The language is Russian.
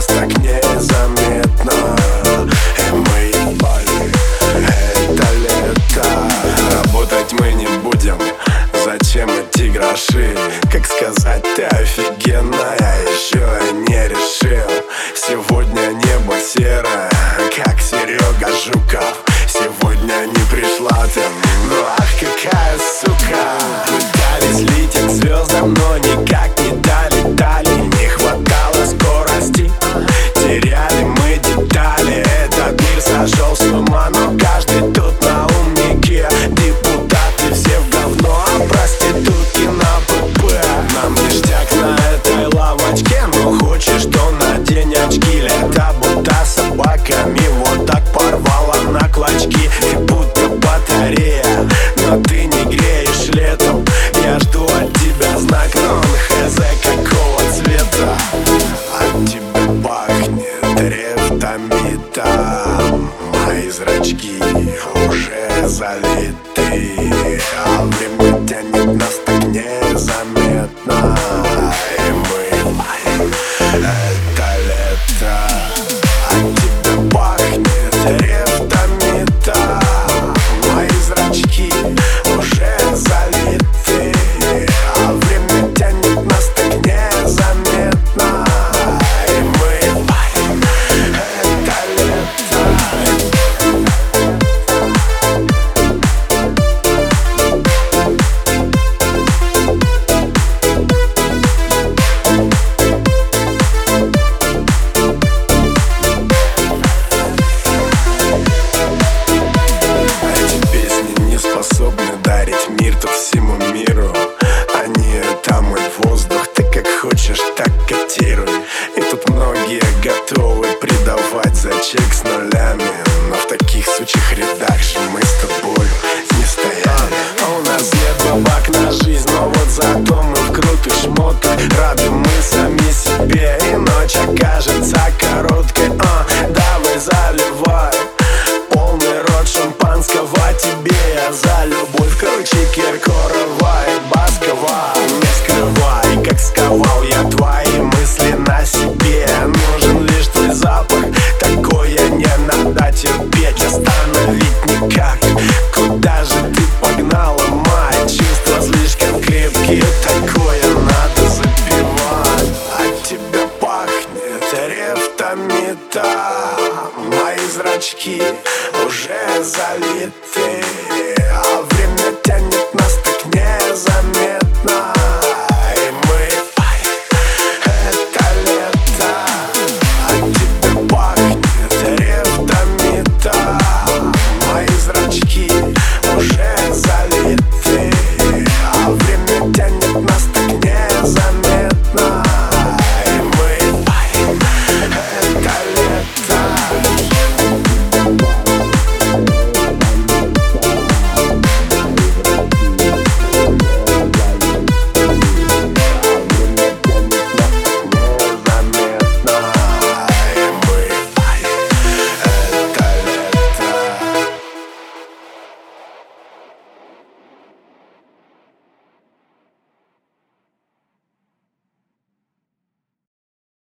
так незаметно. И мы ебали это лето. Работать мы не будем, зачем эти гроши? Как сказать, ты офигенная, еще не решил. Сегодня небо серое, как Серега Жуков. Сегодня не пришла ты, ну ах, какая сука. Пытались лететь к звездам, но никак не долетали. Не хватало скорости, теряли мы детали. Этот мир сошел с ума, но каждый тут на умнике. Депутаты все в говно, а проститутки на ПП. Нам ништяк на этой лавочке, но хочешь, то надень очки. Лето будто собаками вот так порвала на клочки. Ты будто батарея, но ты не греешь летом. Я жду от тебя знак, но он хз какого цвета. От тебя пахнет ревтомитом. Мои зрачки уже залиты, а время тянет нас так незаметно. И мы варим это лето. От тебя пахнет ревтомитом. Мои зрачки уже залиты, а время тянет нас так незаметно. И мы варим это лето. Способны дарить мир тут всему миру. Они это мой воздух, ты как хочешь, так котируй. И тут многие готовы предавать за чек с нулями, но в таких сучьих рядах же мы с тобою не стояли. А у нас нет бабак на жизнь, но вот зато мы в крутых шмотках. Рады мы сами себе, и ночь окажется короткой. Давай заливай полный рот шампанского тебе. Я за любовь круче Киркорова и Баскова. Не скрывай, как сковал я твои мысли на себе. Нужен лишь твой запах, такое не надо терпеть. Остановить никак, куда же ты погнала? Мои чувства слишком крепкие, такое надо запивать. От тебя пахнет ревтомитом. Мои зрачки уже залиты,